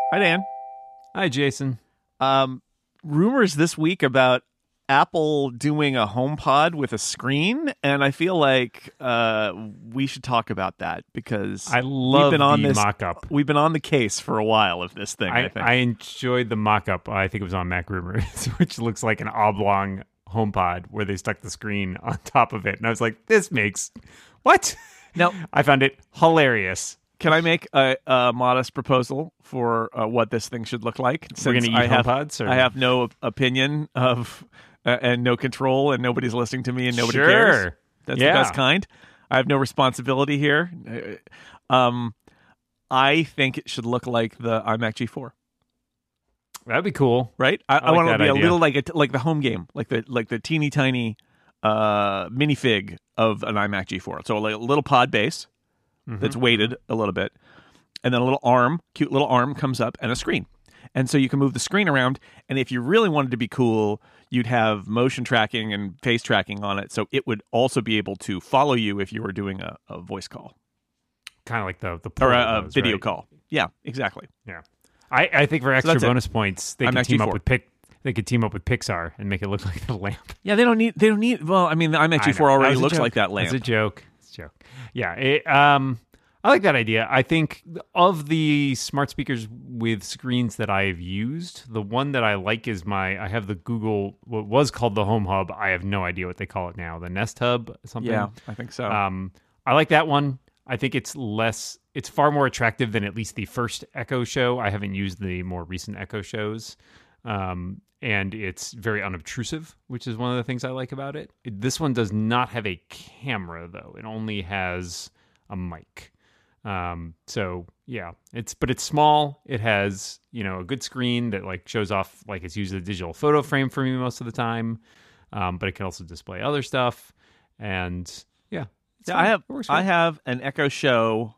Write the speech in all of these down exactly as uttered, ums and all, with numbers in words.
Hi, Dan. Hi, Jason. Um, rumors this week about Apple doing a HomePod with a screen, and I feel like uh, we should talk about that because I love we've been on the this mock-up. We've been on the case for a while of this thing. I, I, think I enjoyed the mock-up. I think it was on Mac Rumors, which looks like an oblong HomePod where they stuck the screen on top of it, and I was like, "This makes what?" Now, I found it hilarious. Can I make a, a modest proposal for uh, what this thing should look like? We're going to eat I have, HomePods? Or? I have no opinion of uh, and no control, and nobody's listening to me, and nobody sure. cares. That's yeah. the best kind. I have no responsibility here. Um, I think it should look like the iMac G four. That'd be cool, right? I, I, I like want it to that be idea. a little like a, like the home game, like the like the teeny tiny uh, minifig of an iMac G four. So like a little pod base mm-hmm. that's weighted a little bit, and then a little arm, cute little arm comes up, and a screen. And so you can move the screen around, and if you really wanted to be cool, you'd have motion tracking and face tracking on it, so it would also be able to follow you if you were doing a, a voice call. Kind of like the the or a, a those, video right? call. Yeah, exactly. Yeah, I, I think for extra so bonus it. points, they I'm could team G four. up with Pic. They could team up with Pixar and make it look like the lamp. Yeah, they don't need. They don't need. Well, I mean, the iMac G four already looks joke. like that lamp. It's a joke. It's a joke. Yeah. It, um, I like that idea. I think of the smart speakers with screens that I've used, the one that I like is my. I have the Google. What was called the Home Hub. I have no idea what they call it now. The Nest Hub. Something. Yeah, I think so. Um, I like that one. I think it's less. It's far more attractive than at least the first Echo Show. I haven't used the more recent Echo Shows. Um, and it's very unobtrusive, which is one of the things I like about it. it. This one does not have a camera, though. It only has a mic. Um, so yeah, it's but it's small. It has you know a good screen that like shows off like it's used as a digital photo frame for me most of the time. Um, but it can also display other stuff, and yeah, yeah I have I have an Echo Show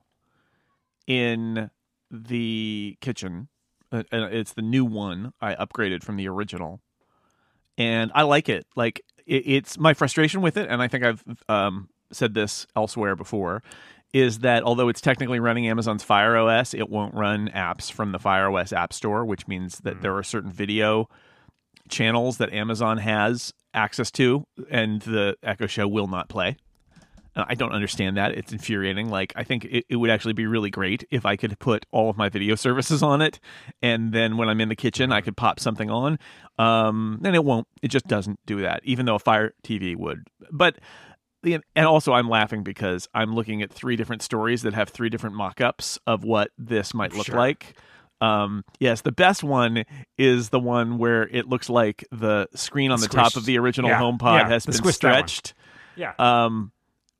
in the kitchen. Uh, it's the new one. I upgraded from the original, and I like it. Like it, it's my frustration with it, and I think I've um, said this elsewhere before, is that although it's technically running Amazon's Fire O S, it won't run apps from the Fire O S App Store, which means that mm-hmm. there are certain video channels that Amazon has access to, and the Echo Show will not play. I don't understand that. It's infuriating. Like, I think it, it would actually be really great if I could put all of my video services on it, and then when I'm in the kitchen, I could pop something on. Um, and it won't. It just doesn't do that, even though a Fire T V would. But, and also I'm laughing because I'm looking at three different stories that have three different mock-ups of what this might look sure. like. Um, yes, the best one is the one where it looks like the screen on the, the top of the original yeah. HomePod yeah. has the been stretched. Yeah. Um,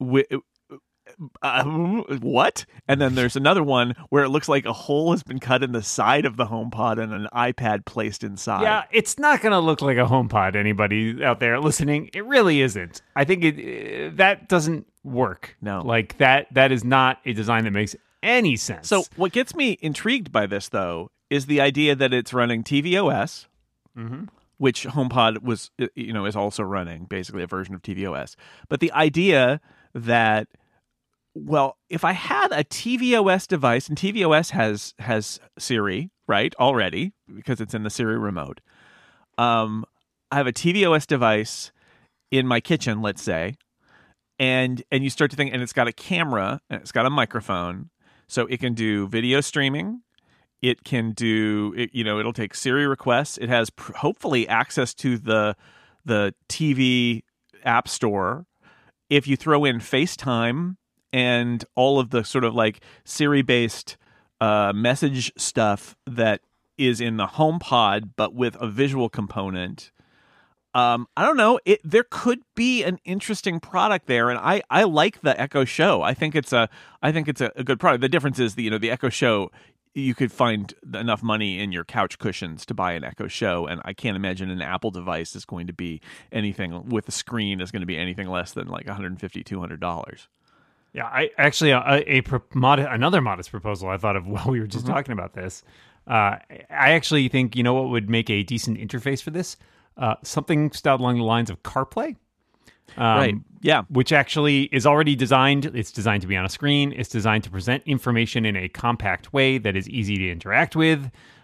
Uh, what? And then there's another one where it looks like a hole has been cut in the side of the HomePod and an iPad placed inside. Yeah, it's not going to look like a HomePod, anybody out there listening. It really isn't. I think it uh, that doesn't work. No. Like, that that is not a design that makes any sense. So what gets me intrigued by this, though, is the idea that it's running tvOS, mm-hmm. which HomePod was, you know, is also running, basically a version of tvOS. But the idea that, well, if I had a tvOS device, and tvOS has has Siri, right, already, because it's in the Siri remote. Um, I have a tvOS device in my kitchen, let's say, and and you start to think, and it's got a camera, and it's got a microphone, so it can do video streaming. It can do, it, you know, it'll take Siri requests. It has pr- hopefully access to the the T V app store. If you throw in FaceTime and all of the sort of like Siri-based uh, message stuff that is in the HomePod, but with a visual component, um, I don't know. It there could be an interesting product there, and I, I like the Echo Show. I think it's a I think it's a, a good product. The difference is that, you know, the Echo Show, you could find enough money in your couch cushions to buy an Echo Show, and I can't imagine an Apple device is going to be anything with a screen is going to be anything less than like one hundred fifty dollars, two hundred dollars. Yeah, I actually a, a, a mod, another modest proposal I thought of while we were just mm-hmm. talking about this. Uh, I actually think, you know what would make a decent interface for this? Uh, something styled along the lines of CarPlay. Um, right. Yeah. Which actually is already designed. It's designed to be on a screen. It's designed to present information in a compact way that is easy to interact with.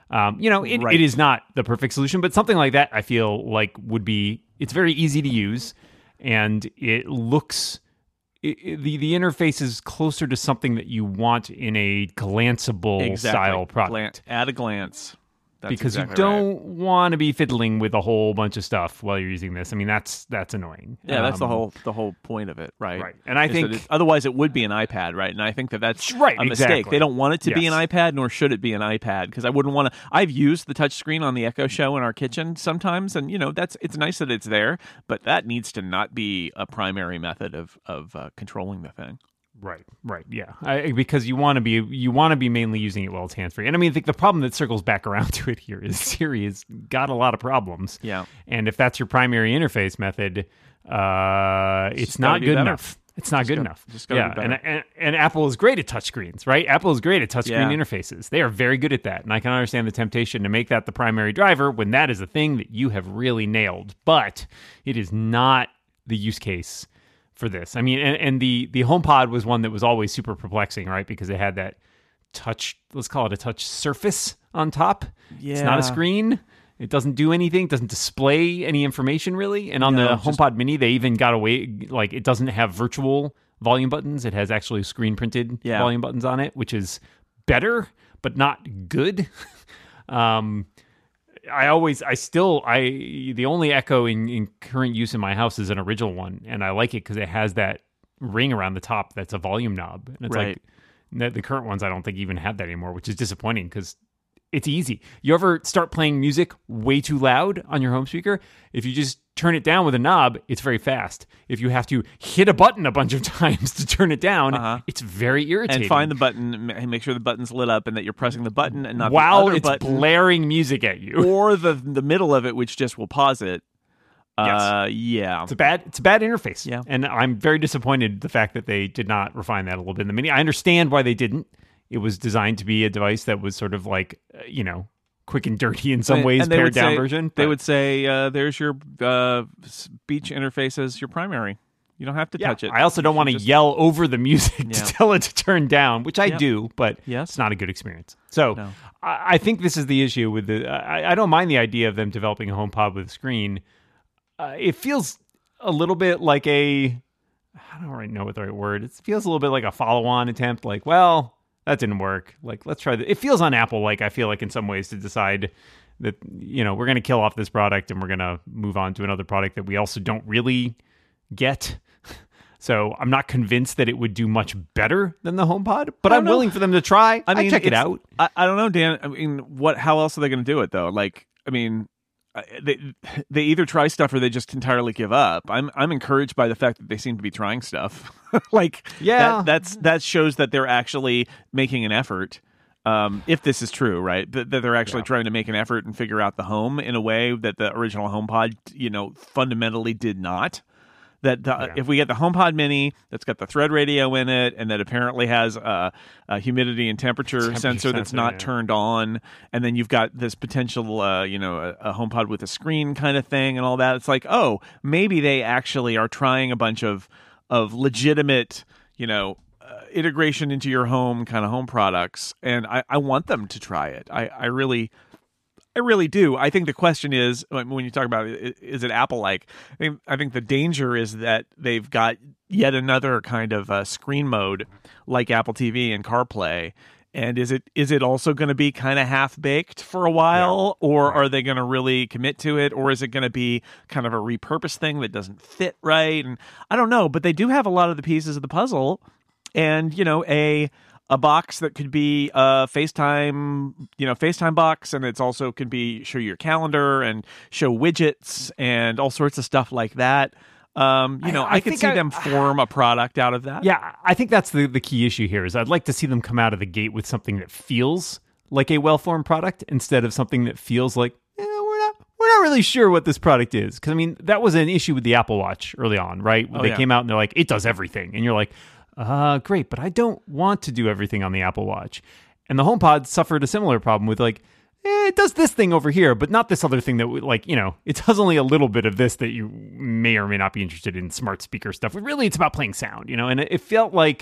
Um, you know, it, Right. it is not the perfect solution, but something like that I feel like would be, it's very easy to use, and it looks, it, it- the, the interface is closer to something that you want in a glanceable Exactly. style product. Glan- at a glance. That's Because exactly you right. don't want to be fiddling with a whole bunch of stuff while you're using this. I mean, that's that's annoying. Yeah, that's the Um, whole the whole point of it, right? Right. And I Is that think- it's- otherwise it would be an iPad, right? And I think that that's Right, a mistake. exactly. They don't want it to be an Yes. iPad, nor should it be an iPad, because I wouldn't want to. I've used the touch screen on the Echo Show in our kitchen sometimes, and you know that's it's nice that it's there, but that needs to not be a primary method of of uh, controlling the thing. Right, right, yeah. I, because you want to be you want to be mainly using it while it's hands free. And I mean, I think the problem that circles back around to it here is Siri has got a lot of problems. Yeah. And if that's your primary interface method, uh, it's just gotta not be good better. enough. It's not good gotta- enough. just gotta yeah, be and, better. and and Apple is great at touchscreens, right? Apple is great at touchscreen Yeah. interfaces. They are very good at that, and I can understand the temptation to make that the primary driver when that is a thing that you have really nailed. But it is not the use case for this. I mean, and, and the the HomePod was one that was always super perplexing, right? Because it had that touch, let's call it a touch surface on top. It's not Yeah. a screen. It doesn't do anything. It doesn't display any information really. And on No, the just- HomePod Mini, they even got away, like it doesn't have virtual volume buttons. It has actually screen printed Yeah. volume buttons on it, which is better, but not good. um, I always, I still, I the only Echo in, in current use in my house is an original one, and I like it because it has that ring around the top that's a volume knob, and it's Right. like the, the current ones I don't think even have that anymore, which is disappointing because it's easy. You ever start playing music way too loud on your home speaker? If you just turn it down with a knob, it's very fast. If you have to hit a button a bunch of times to turn it down, Uh-huh. it's very irritating. And find the button, and make sure the button's lit up, and that you're pressing the button and not while the other it's button, blaring music at you. or the the middle of it, which just will pause it. Uh, yeah. It's a bad it's a bad interface. Yeah. And I'm very disappointed the fact that they did not refine that a little bit in the Mini. I understand why they didn't. It was designed to be a device that was sort of like, uh, you know, quick and dirty in some And- ways, and they pared would down say- version. They but- would say, uh, "There's your uh, speech interface as your primary. You don't have to yeah, touch it." I also don't want to just- yell over the music Yeah. to tell it to turn down, which I Yep. do, but Yes. it's not a good experience. So No. I, I think this is the issue with the. I, I don't mind the idea of them developing a HomePod with a screen. Uh, it feels a little bit like a. I don't really know what the right word. It feels a little bit like a follow-on attempt. Like, well, that didn't work. Like, let's try that. It feels on Apple like I feel like in some ways to decide that, you know, we're going to kill off this product and we're going to move on to another product that we also don't really get. So I'm not convinced that it would do much better than the HomePod, but I I'm don't know. willing for them to try. I mean, check it it's- out. I, I don't know, Dan. I mean, what? How else are they going to do it though? Like, I mean, I- they they either try stuff or they just entirely give up. I'm I'm encouraged by the fact that they seem to be trying stuff. like, Yeah. that, that's that shows that they're actually making an effort. Um, if this is true, right, that, that they're actually Yeah. trying to make an effort and figure out the home in a way that the original HomePod, you know, fundamentally did not. That the, Yeah. if we get the HomePod Mini that's got the Thread radio in it, and that apparently has a, a humidity and temperature, Temperature sensor that's sensor, not yeah. turned on, and then you've got this potential, uh, you know, a, a HomePod with a screen kind of thing and all that. It's like, oh, maybe they actually are trying a bunch of of legitimate, you know, uh, integration into your home kind of home products, and I, I want them to try it. I, I really. I really do. I think the question is, when you talk about it, is it Apple-like? I think, I think the danger is that they've got yet another kind of uh, screen mode like Apple T V and CarPlay. And is it is it also going to be kind of half-baked for a while? Yeah. Or Right. are they going to really commit to it? Or is it going to be kind of a repurposed thing that doesn't fit right? And I don't know, but they do have a lot of the pieces of the puzzle. And, you know, a... a box that could be a FaceTime, you know, FaceTime box, and it's also can be show your calendar and show widgets and all sorts of stuff like that. Um, you know, I- I, I could think see I- them form a product out of that. Yeah, I think that's the, the key issue here is I'd like to see them come out of the gate with something that feels like a well-formed product instead of something that feels like, eh, we're not we're not really sure what this product is. Because, I mean, that was an issue with the Apple Watch early on, right? Oh, they yeah. came out and they're like, it does everything. And you're like, uh, great, but I don't want to do everything on the Apple Watch. And the HomePod suffered a similar problem with like, eh, it does this thing over here, but not this other thing that, would, like, you know, it does only a little bit of this that you may or may not be interested in smart speaker stuff. But really, it's about playing sound, you know? And it, it felt like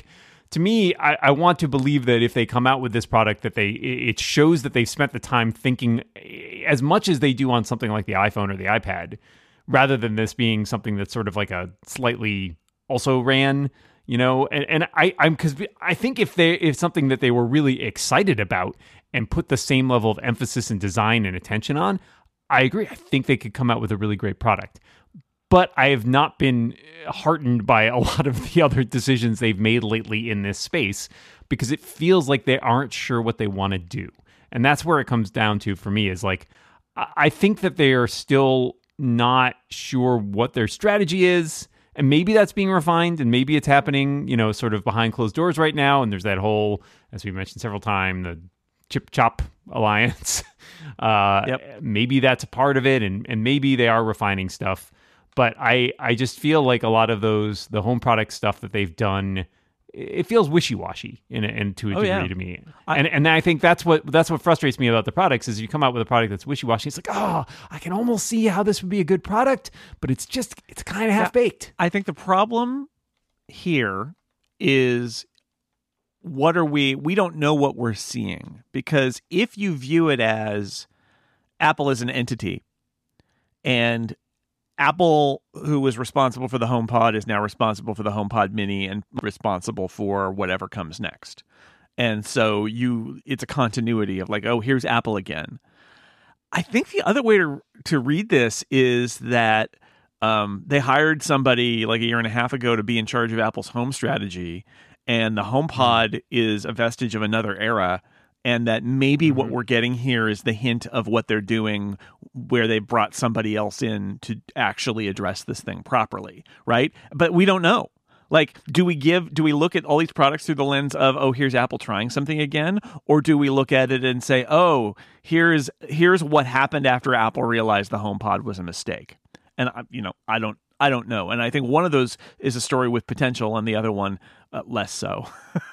to me, I, I want to believe that if they come out with this product, that they it shows that they've spent the time thinking as much as they do on something like the iPhone or the iPad, rather than this being something that's sort of like a slightly also ran, you know. And, and I, I'm because I think if they if something that they were really excited about and put the same level of emphasis and design and attention on, I agree. I think they could come out with a really great product. But I have not been heartened by a lot of the other decisions they've made lately in this space, because it feels like they aren't sure what they want to do. And that's where it comes down to for me, is like, I think that they are still not sure what their strategy is. And maybe that's being refined, and maybe it's happening, you know, sort of behind closed doors right now. And there's that whole, as we mentioned several times, the Chip Chop Alliance. uh, yep. Maybe that's a part of it, and, and maybe they are refining stuff. But I, I just feel like a lot of those, the home product stuff that they've done, it feels wishy-washy in, a, in to a oh, degree yeah. to me. I, and and I think that's what that's what frustrates me about the products, is you come out with a product that's wishy-washy. It's like, oh, I can almost see how this would be a good product, but it's just, it's kind of half-baked. I think the problem here is, what are we, we don't know what we're seeing. Because if you view it as Apple as an entity, and Apple, who was responsible for the HomePod, is now responsible for the HomePod Mini and responsible for whatever comes next. And so you, it's a continuity of like, oh, here's Apple again. I think the other way to to read this is that um, they hired somebody like a year and a half ago to be in charge of Apple's home strategy, and the HomePod mm. is a vestige of another era. And that maybe mm-hmm. what we're getting here is the hint of what they're doing, where they brought somebody else in to actually address this thing properly, right? But we don't know. Like, do we give, do we look at all these products through the lens of, oh, here's Apple trying something again? Or do we look at it and say, oh, here's here's what happened after Apple realized the HomePod was a mistake? And, you know, I don't I don't know. And I think one of those is a story with potential, and the other one uh, less so.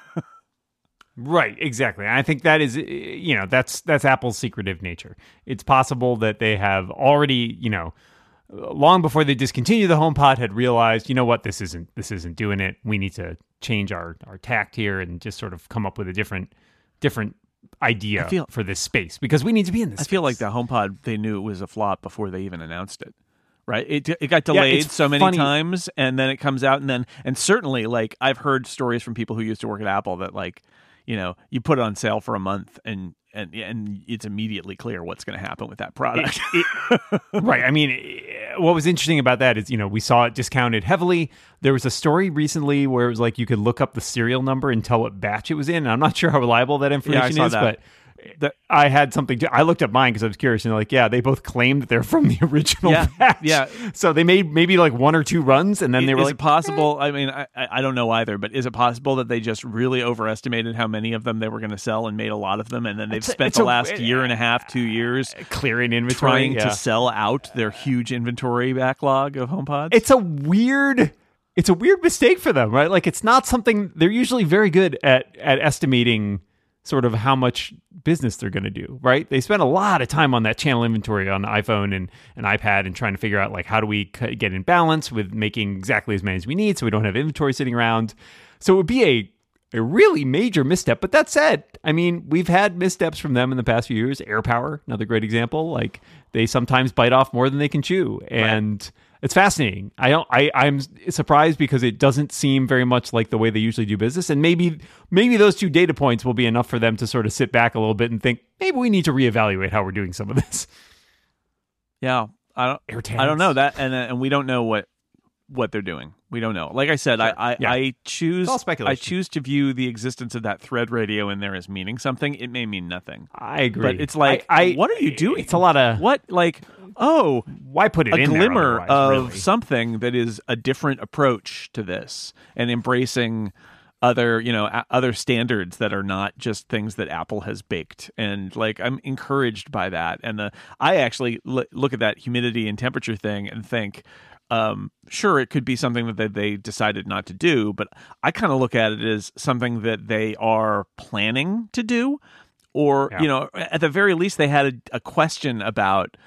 Right, exactly. I think that is, you know, that's that's Apple's secretive nature. It's possible that they have already, you know, long before they discontinued the HomePod, had realized, you know what, this isn't this isn't doing it. We need to change our, our tact here and just sort of come up with a different different idea feel, for this space, because we need to be in this I space. feel like the HomePod, they knew it was a flop before they even announced it. Right, it it got delayed yeah, so many funny. times, and then it comes out, and then and certainly, like, I've heard stories from people who used to work at Apple that, like, you know, you put it on sale for a month, and and and it's immediately clear what's going to happen with that product. It, it, right. I mean, it, what was interesting about that is, you know, we saw it discounted heavily. There was a story recently where it was like you could look up the serial number and tell what batch it was in. And I'm not sure how reliable that information yeah, I saw is, that. but the, I had something to, I looked up mine because I was curious, and they're like, yeah, they both claimed that they're from the original yeah, batch. Yeah. So they made maybe like one or two runs, and then they were is like, it possible? Eh. I mean, I, I don't know either, but is it possible that they just really overestimated how many of them they were going to sell and made a lot of them, and then they've it's spent a, the a, last year and a half, two years clearing inventory, trying yeah. to sell out their huge inventory backlog of HomePods? It's a weird... It's a weird mistake for them, right? Like, it's not something... They're usually very good at at estimating sort of how much business they're going to do, right? They spend a lot of time on that channel inventory on the iPhone and an iPad, and trying to figure out, like, how do we get in balance with making exactly as many as we need so we don't have inventory sitting around. So it would be a a really major misstep. But that said, I mean, we've had missteps from them in the past few years. AirPower, another great example. Like, they sometimes bite off more than they can chew. And... Right. It's fascinating. I don't. I, I'm surprised because it doesn't seem very much like the way they usually do business. And maybe, maybe those two data points will be enough for them to sort of sit back a little bit and think, maybe we need to reevaluate how we're doing some of this. Yeah, I don't. AirTags. I don't know that, and and we don't know what what they're doing. We don't know. Like I said, sure. I I, yeah. I choose. It's all speculation. I choose to view the existence of that Thread radio in there as meaning something. It may mean nothing. I agree. But it's like, I, I, what are you doing? It's a lot of what like. Oh, why put it a in glimmer there of really? something that is a different approach to this, and embracing other, you know, a- other standards that are not just things that Apple has baked. And like, I'm encouraged by that. And the I actually l- look at that humidity and temperature thing and think, um, sure, it could be something that they, they decided not to do, but I kind of look at it as something that they are planning to do. Or, yeah. you know, at the very least, they had a, a question about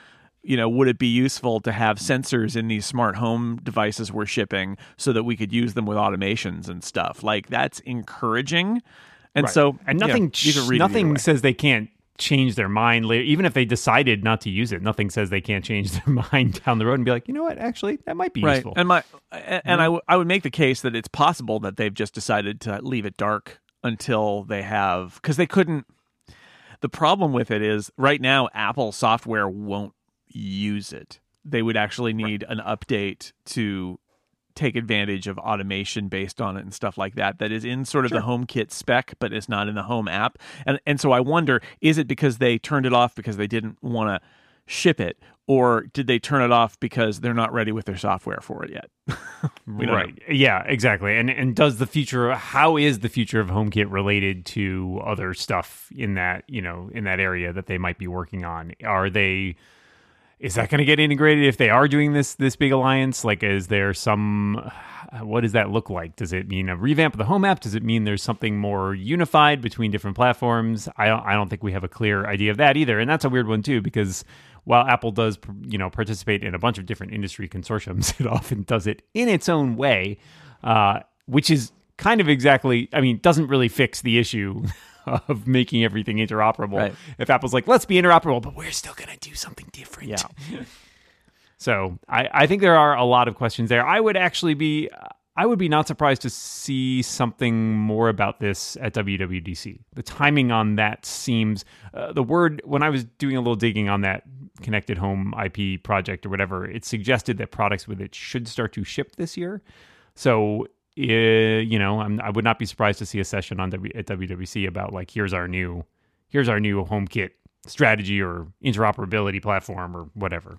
you know, would it be useful to have sensors in these smart home devices we're shipping so that we could use them with automations and stuff? Like, that's encouraging. And right. so, and nothing, you know, you nothing says they can't change their mind later. Even if they decided not to use it, nothing says they can't change their mind down the road and be like, you know what, actually, that might be right. useful. And my and mm-hmm. I, w- I would make the case that it's possible that they've just decided to leave it dark until they have, because they couldn't. The problem with it is right now, Apple software won't use it. They would actually need right. an update to take advantage of automation based on it and stuff like that, that is in sort of sure. the HomeKit spec, but it's not in the Home app. And and so I wonder, is it because they turned it off because they didn't want to ship it, or did they turn it off because they're not ready with their software for it yet? Right. Know. Yeah, exactly. And and does the future, how is the future of HomeKit related to other stuff in that, you know, in that area that they might be working on? Are they... Is that going to get integrated if they are doing this this big alliance? Like, is there some... What does that look like? Does it mean a revamp of the Home app? Does it mean there's something more unified between different platforms? I don't, I don't think we have a clear idea of that either. And that's a weird one, too, because while Apple does, you know, participate in a bunch of different industry consortiums, it often does it in its own way, uh, which is kind of exactly... I mean, doesn't really fix the issue of making everything interoperable. Right. If Apple's like, let's be interoperable, but we're still going to do something different. Yeah. So I, I think there are a lot of questions there. I would actually be, I would be not surprised to see something more about this at W W D C. The timing on that seems, uh, the word, when I was doing a little digging on that connected home I P project or whatever, it suggested that products with it should start to ship this year. So Uh, you know, I'm, I would not be surprised to see a session on w, at W W D C about like, here's our new, here's our new HomeKit strategy or interoperability platform or whatever.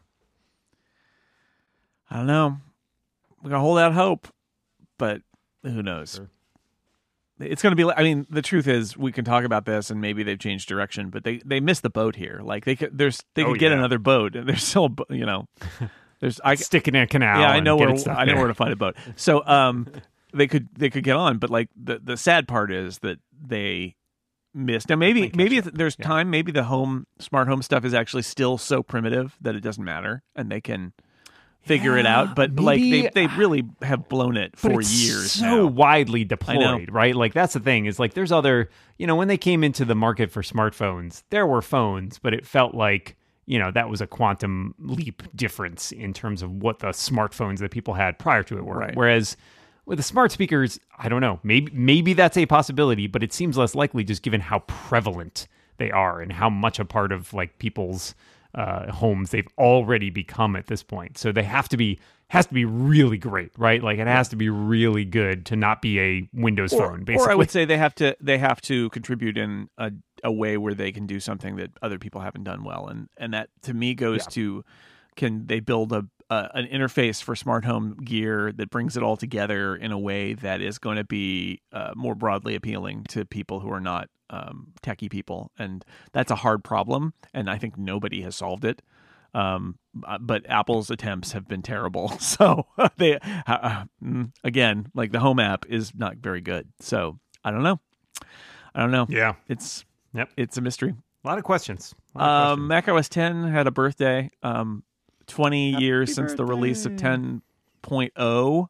I don't know. We're gonna hold out hope, but who knows? Sure. It's going to be. I mean, the truth is, we can talk about this, and maybe they've changed direction, but they, they missed the boat here. Like they could, there's they could oh, get yeah. another boat, and there's still, you know, there's I stick it in a canal. Yeah, I know where I there. know where to find a boat. So, um. They could they could get on, but like the, the sad part is that they missed. Now maybe maybe there's yeah. time. Maybe the home smart home stuff is actually still so primitive that it doesn't matter, and they can figure yeah, it out. But maybe, like they they really have blown it for it's years. So now. widely deployed, right? Like that's the thing is like there's other. You know, when they came into the market for smartphones, there were phones, but it felt like, you know, that was a quantum leap difference in terms of what the smartphones that people had prior to it were. Right. Whereas with the smart speakers, I don't know. Maybe maybe that's a possibility, but it seems less likely just given how prevalent they are and how much a part of like people's uh, homes they've already become at this point. So they have to be has to be really great, right? Like it has to be really good to not be a Windows or, phone. Basically, or I would say they have to they have to contribute in a, a way where they can do something that other people haven't done well, and and that to me goes yeah. to can they build a Uh, an interface for smart home gear that brings it all together in a way that is going to be uh, more broadly appealing to people who are not um, techie people. And that's a hard problem, and I think nobody has solved it. Um, but Apple's attempts have been terrible. So they, uh, again, like the Home app is not very good. So I don't know. I don't know. Yeah. It's, yep. it's a mystery. A lot of questions. Lot of um, questions. macOS ten had a birthday. Um, twenty Happy years birthday. Since the release of ten point oh.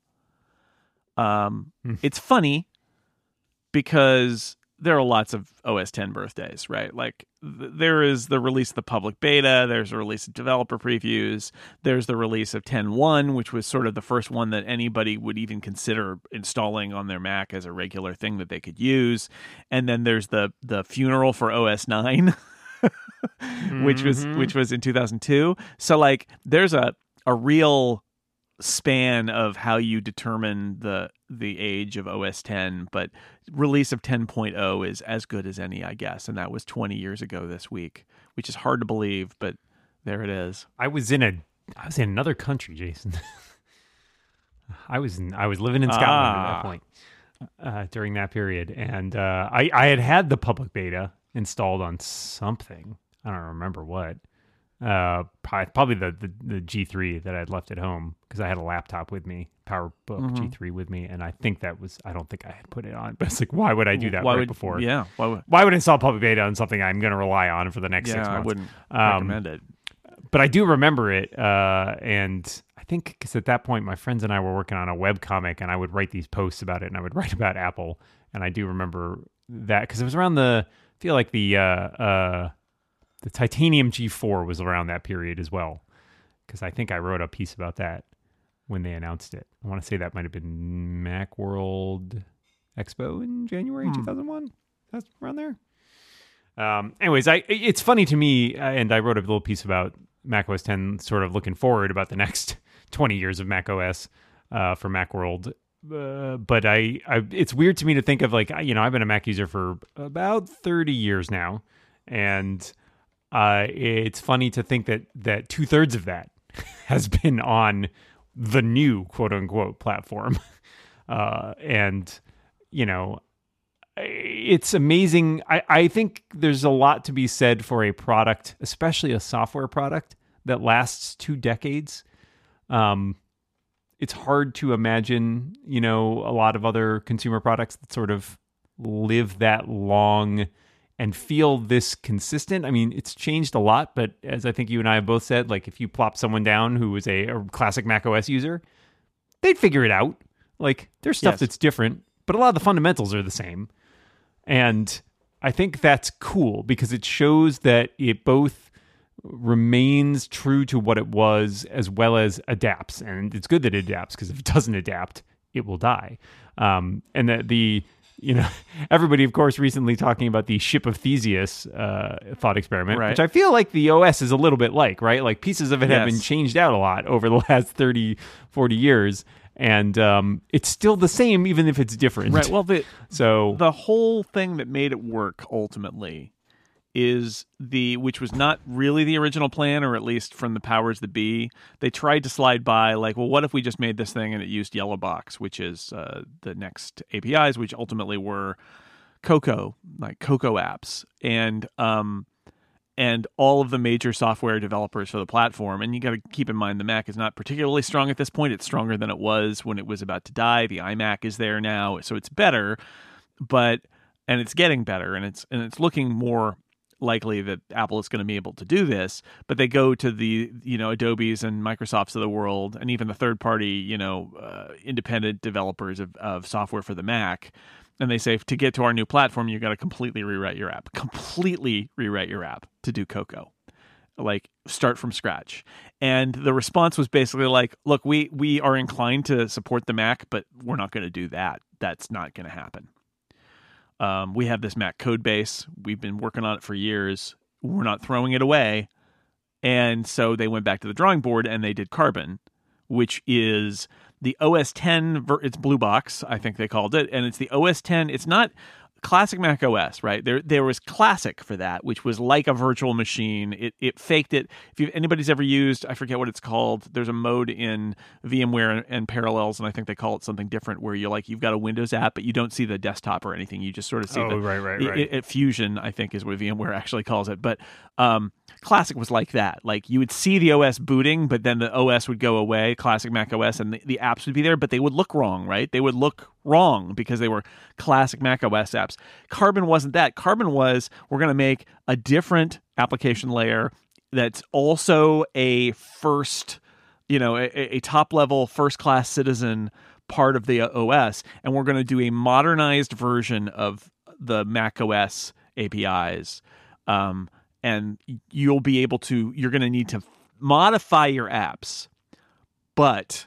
Um, mm. It's funny because there are lots of O S ten birthdays, right? Like th- there is the release of the public beta, there's the release of developer previews, there's the release of ten point one, which was sort of the first one that anybody would even consider installing on their Mac as a regular thing that they could use. And then there's the the funeral for O S nine. which was mm-hmm. which was in two thousand two. So like there's a a real span of how you determine the the age of O S ten, but release of ten point oh is as good as any, I guess, and that was twenty years ago this week, which is hard to believe, but there it is. I was in a I was in another country, Jason. I was in, I was living in Scotland ah. at that point uh, during that period, and uh, I I had had the public beta installed on something. I don't remember what. Uh, probably the, the, the G three that I'd left at home because I had a laptop with me, PowerBook mm-hmm. G three with me, and I think that was, I don't think I had put it on, but it's like, why would I do that why right would, before? Yeah. Why would, why would I install public beta on something I'm going to rely on for the next yeah, six months? I wouldn't um, recommend it. but I do remember it, uh, and I think because at that point my friends and I were working on a webcomic, and I would write these posts about it, and I would write about Apple, and I do remember that because it was around the I feel like the uh, uh, the Titanium G four was around that period as well, because I think I wrote a piece about that when they announced it. I want to say that might have been Macworld Expo in January hmm. two thousand one. That's around there. Um, anyways, I it's funny to me, and I wrote a little piece about macOS ten, sort of looking forward about the next twenty years of macOS uh, for Macworld. Uh, but I, I, it's weird to me to think of, like, you know, I've been a Mac user for about thirty years now, and uh, it's funny to think that that two thirds of that has been on the new quote unquote platform, uh, and you know. It's amazing. I, I think there's a lot to be said for a product, especially a software product, that lasts two decades. Um, it's hard to imagine, you know, a lot of other consumer products that sort of live that long and feel this consistent. I mean, it's changed a lot, but as I think you and I have both said, like if you plop someone down who was a, a classic macOS user, they'd figure it out. Like there's stuff yes. that's different, but a lot of the fundamentals are the same. And I think that's cool because it shows that it both remains true to what it was as well as adapts. And it's good that it adapts because if it doesn't adapt, it will die. Um, and that the, you know, everybody, of course, recently talking about the Ship of Theseus uh, thought experiment, right. which I feel like the O S is a little bit like, right? Like pieces of it yes. have been changed out a lot over the last thirty, forty years. And um, it's still the same, even if it's different. Right. Well, the so the whole thing that made it work ultimately is the, which was not really the original plan, or at least from the powers that be. They tried to slide by, like, well, what if we just made this thing and it used Yellowbox, which is uh, the next A P Is, which ultimately were Cocoa, like Cocoa apps, and um, and all of the major software developers for the platform. And you got to keep in mind the Mac is not particularly strong at this point. It's stronger than it was when it was about to die. The iMac is there now, so it's better, but and it's getting better, and it's and it's looking more likely that Apple is going to be able to do this. But they go to the you know Adobe's and Microsoft's of the world, and even the third party you know uh, independent developers of, of software for the Mac. And they say, to get to our new platform, you got to completely rewrite your app. Completely rewrite your app to do Cocoa. Like, start from scratch. And the response was basically like, look, we, we are inclined to support the Mac, but we're not going to do that. That's not going to happen. Um, we have this Mac code base. We've been working on it for years. We're not throwing it away. And so they went back to the drawing board and they did Carbon, which is the O S ten, it's Blue Box, I think they called it, and it's the O S ten. It's not classic Mac O S, right? There there was Classic for that, which was like a virtual machine. It it faked it. If you, anybody's ever used, I forget what it's called, there's a mode in VMware and, and Parallels, and I think they call it something different, where you're like, you've got a Windows app, but you don't see the desktop or anything. You just sort of see oh, the... right, right, right. It, it, Fusion, I think, is what VMware actually calls it. But um, Classic was like that. Like, you would see the O S booting, but then the O S would go away, classic Mac O S, and the, the apps would be there, but they would look wrong, right? They would look wrong because they were classic Mac O S apps. Carbon wasn't that. Carbon was, we're going to make a different application layer that's also a first, you know, a, a top-level, first-class citizen part of the O S, and we're going to do a modernized version of the Mac O S A P Is. Um, and you'll be able to, you're going to need to modify your apps, but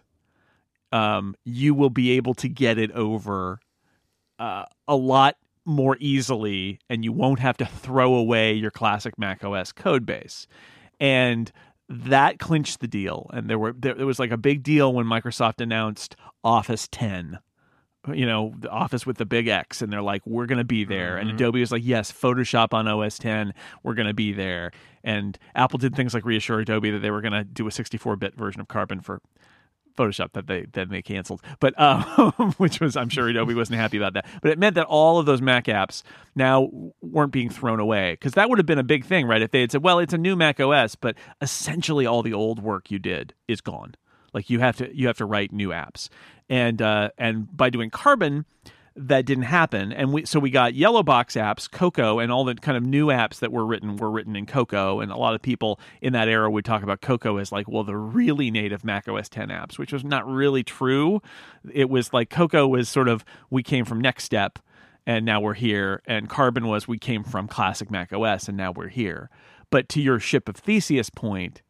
um, you will be able to get it over uh, a lot more easily, and you won't have to throw away your classic Mac O S code base. And that clinched the deal. And there were there, there was like a big deal when Microsoft announced Office ten. You know, the Office with the big X, and they're like, we're going to be there. Mm-hmm. And Adobe was like, yes, Photoshop on O S ten, we're going to be there. And Apple did things like reassure Adobe that they were going to do a sixty-four bit version of Carbon for Photoshop that they then they canceled, but um, which was, I'm sure Adobe wasn't happy about that. But it meant that all of those Mac apps now weren't being thrown away, because that would have been a big thing, right? If they had said, well, it's a new Mac O S, but essentially all the old work you did is gone. Like, you have to you have to write new apps, and uh, and by doing Carbon, that didn't happen. And we so we got yellow box apps, Cocoa, and all the kind of new apps that were written were written in Cocoa. And a lot of people in that era would talk about Cocoa as like, well, the really native Mac O S ten apps, which was not really true. It was like Cocoa was sort of, we came from Next Step and now we're here. And Carbon was, we came from classic Mac O S and now we're here. But to your Ship of Theseus point,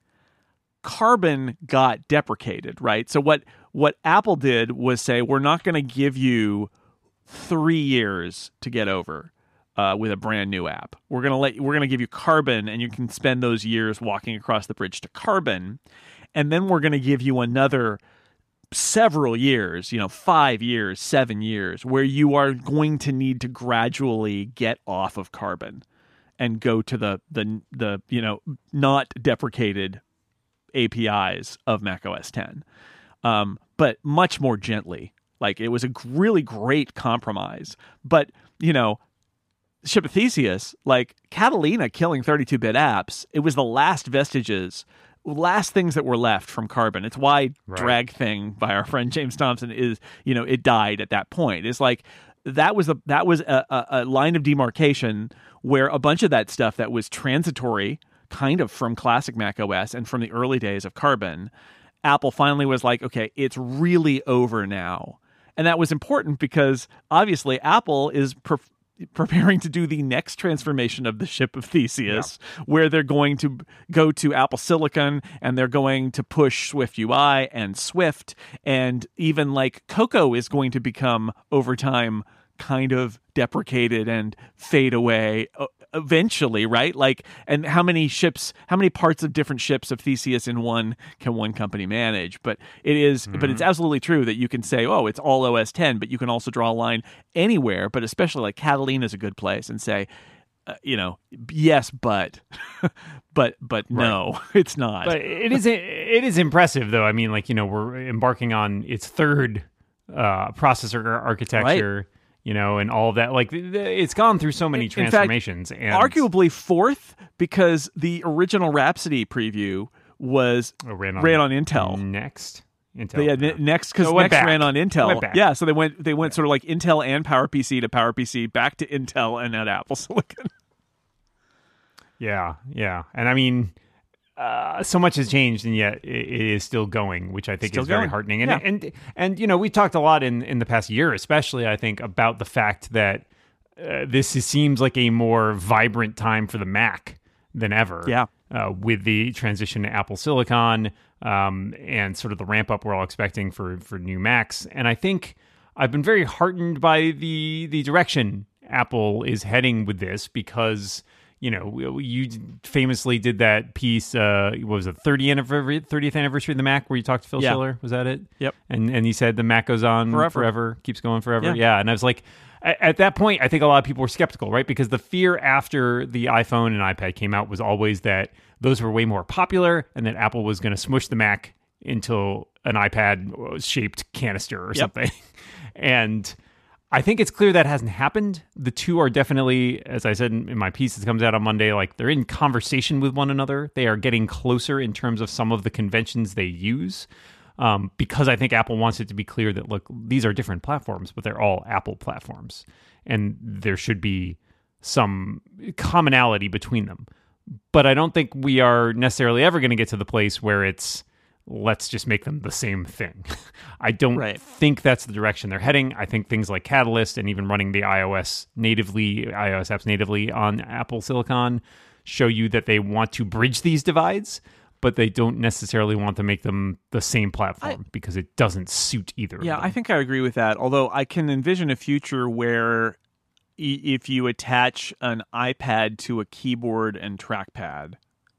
Carbon got deprecated, right? So what what Apple did was say, we're not going to give you three years to get over uh, with a brand new app. We're gonna let we're gonna give you Carbon, and you can spend those years walking across the bridge to Carbon, and then we're gonna give you another several years, you know, five years, seven years, where you are going to need to gradually get off of Carbon and go to the the the you know not deprecated A P Is of Mac O S ten, um, but much more gently. Like, it was a really great compromise. But, you know, Ship of Theseus, like Catalina killing thirty-two bit apps, it was the last vestiges, last things that were left from Carbon. It's why Right. Drag Thing by our friend James Thompson is, you know, it died at that point. It's like, that was a, that was a, a, a line of demarcation where a bunch of that stuff that was transitory, kind of from classic Mac O S and from the early days of Carbon, Apple finally was like, okay, it's really over now. And that was important because obviously Apple is pre- preparing to do the next transformation of the Ship of Theseus, yeah. where they're going to go to Apple Silicon and they're going to push Swift U I and Swift, and even like Cocoa is going to become over time kind of deprecated and fade away eventually, right? Like, and how many ships, how many parts of different ships of Theseus in one can one company manage? But it is, mm-hmm. but it's absolutely true that you can say, oh, it's all O S ten, but you can also draw a line anywhere, but especially like Catalina is a good place, and say, uh, you know, yes, but, but, but right. no, it's not. But it is, it is impressive though. I mean, like, you know, we're embarking on its third uh, processor architecture. Right. You know, and all of that, like, it's gone through so many transformations. In fact, and arguably fourth, because the original Rhapsody preview was oh, ran, on, ran on Intel. Next, Intel. Yeah, yeah. Next, because so Next back. ran on Intel. Yeah, so they went they went yeah. sort of like Intel and PowerPC to PowerPC, back to Intel and at Apple Silicon. Yeah, yeah, and I mean, Uh, so much has changed, and yet it, it is still going, which I think still is very going. heartening. And, yeah. and and you know, we talked a lot in, in the past year, especially I think, about the fact that uh, this is, seems like a more vibrant time for the Mac than ever. Yeah, uh, with the transition to Apple Silicon um, and sort of the ramp up we're all expecting for for new Macs. And I think I've been very heartened by the the direction Apple is heading with this, because, you know, you famously did that piece, uh, what was it, thirtieth anniversary, thirtieth anniversary of the Mac, where you talked to Phil yeah. Schiller? Was that it? Yep. And and he said the Mac goes on forever, forever keeps going forever. Yeah. yeah. And I was like, at, at that point, I think a lot of people were skeptical, right? Because the fear after the iPhone and iPad came out was always that those were way more popular and that Apple was going to smush the Mac into an iPad-shaped canister or yep. something. And I think it's clear that hasn't happened. The two are definitely, as I said in, in my piece that comes out on Monday, like, they're in conversation with one another. They are getting closer in terms of some of the conventions they use, um, because I think Apple wants it to be clear that, look, these are different platforms, but they're all Apple platforms, and there should be some commonality between them. But I don't think we are necessarily ever going to get to the place where it's, let's just make them the same thing. I don't right. think that's the direction they're heading. I think things like Catalyst and even running the iOS natively, iOS apps natively on Apple Silicon show you that they want to bridge these divides, but they don't necessarily want to make them the same platform, I, because it doesn't suit either yeah, of them. I think I agree with that. Although I can envision a future where e- if you attach an iPad to a keyboard and trackpad,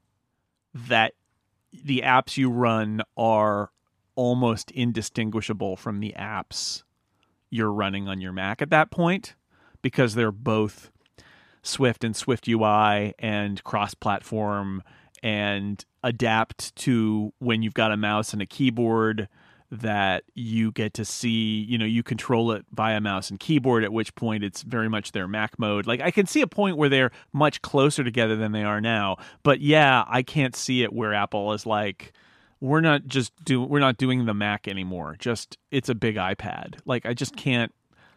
that the apps you run are almost indistinguishable from the apps you're running on your Mac at that point, because they're both Swift and Swift U I and cross-platform and adapt to when you've got a mouse and a keyboard, that you get to see, you know, you control it via mouse and keyboard, at which point it's very much their Mac mode. Like, I can see a point where they're much closer together than they are now. But yeah, I can't see it where Apple is like, we're not just do we're not doing the Mac anymore. Just, it's a big iPad. Like, I just can't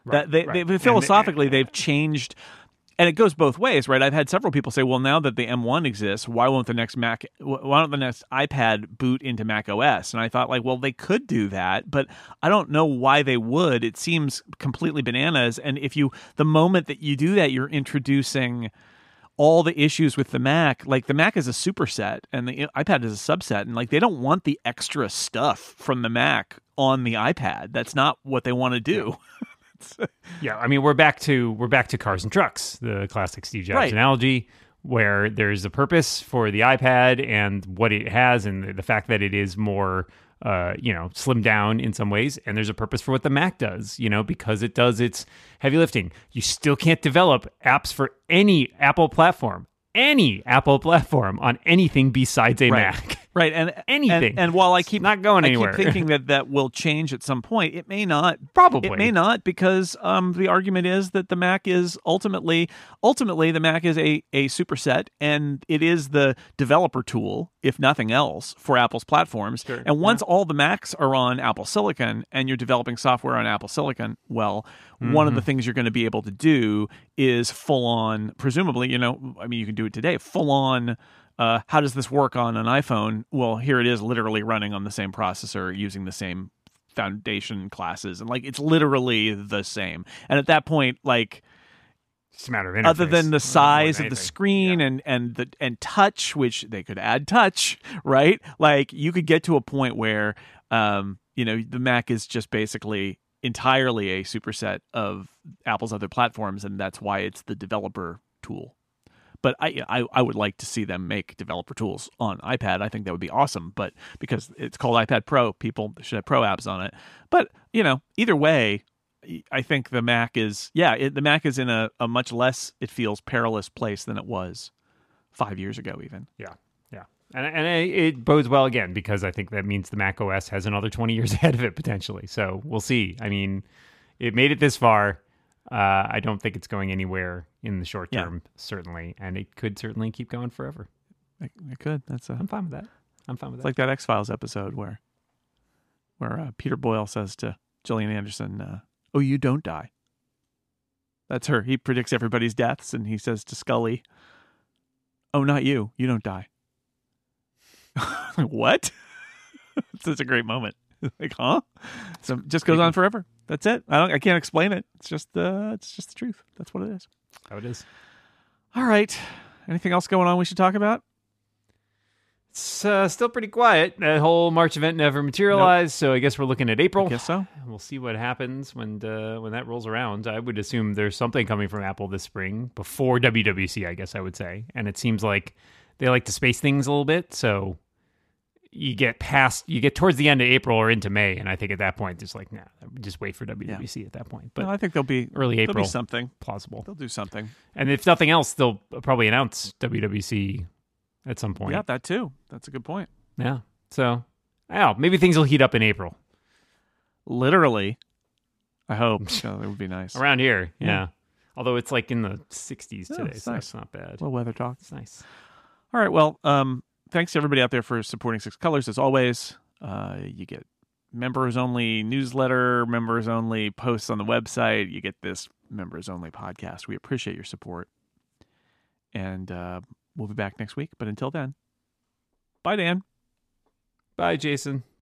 That they, right. they philosophically they've changed. And it goes both ways, right? I've had several people say, well, now that the M one exists, why won't the next Mac, why don't the next iPad boot into Mac O S? And I thought, like, well, they could do that, but I don't know why they would. It seems completely bananas. And if you, the moment that you do that, you're introducing all the issues with the Mac. Like, the Mac is a superset and the iPad is a subset. And, like, they don't want the extra stuff from the Mac on the iPad. That's not what they want to do. Yeah. Yeah, I mean, we're back to we're back to cars and trucks, the classic Steve Jobs right. analogy, where there's a purpose for the iPad and what it has, and the, the fact that it is more, uh, you know, slimmed down in some ways, and there's a purpose for what the Mac does, you know, because it does its heavy lifting. You still can't develop apps for any Apple platform, any Apple platform on anything besides a right. Mac. Right, and anything. And, and while I keep it's not going I anywhere, keep thinking that that will change at some point. It may not. Probably, it may not, because um, the argument is that the Mac is ultimately, ultimately, the Mac is a a superset, and it is the developer tool, if nothing else, for Apple's platforms. Sure. And once yeah. all the Macs are on Apple Silicon, and you're developing software on Apple Silicon, well, mm-hmm. one of the things you're going to be able to do is full on, presumably, you know, I mean, you can do it today, full on. Uh, how does this work on an iPhone? Well, here it is, literally running on the same processor, using the same foundation classes, and like it's literally the same. And at that point, like, it's a matter of interface. Other than the size than of the screen yeah. and and the and touch, which they could add touch, right? Like you could get to a point where, um, you know, the Mac is just basically entirely a superset of Apple's other platforms, and that's why it's the developer tool. But I, I I would like to see them make developer tools on iPad. I think that would be awesome. But because it's called iPad Pro, people should have Pro apps on it. But, you know, either way, I think the Mac is, yeah, it, the Mac is in a, a much less, it feels, perilous place than it was five years ago even. Yeah, yeah. And, and it bodes well, again, because I think that means the Mac O S has another twenty years ahead of it, potentially. So we'll see. I mean, it made it this far. Uh, I don't think it's going anywhere in the short term, yeah. certainly, and it could certainly keep going forever. It, it could. That's. A, I'm fine with that. I'm fine with it's that. Like that X-Files episode where, where uh, Peter Boyle says to Gillian Anderson, uh, "Oh, you don't die." That's her. He predicts everybody's deaths, and he says to Scully, "Oh, not you. You don't die." Like, what? It's such a great moment. Like, huh? So it just goes on forever. That's it. I don't. I can't explain it. It's just. Uh, it's just the truth. That's what it is. How it is. All right. Anything else going on we should talk about? It's uh, still pretty quiet. That whole March event never materialized, nope. So I guess we're looking at April. I guess so. We'll see what happens when uh, when that rolls around. I would assume there's something coming from Apple this spring before W W C, I guess I would say. And it seems like they like to space things a little bit, so you get past, you get towards the end of April or into May, and I think at that point, it's like, nah, just wait for W W C yeah. at that point. But no, I think they'll be early April. There'll be something plausible. They'll do something, and if nothing else, they'll probably announce W W C at some point. Yeah, that too. That's a good point. Yeah. So, yeah, maybe things will heat up in April. Literally, I hope. So it would be nice around here. Yeah. yeah. Although it's like in the sixties yeah, today, so nice. that's not bad. Well, weather talk. It's nice. All right. Well, um. Thanks to everybody out there for supporting Six Colors. As always, uh, you get members-only newsletter, members-only posts on the website. You get this members-only podcast. We appreciate your support. And uh, we'll be back next week. But until then, bye, Dan. Bye, Jason.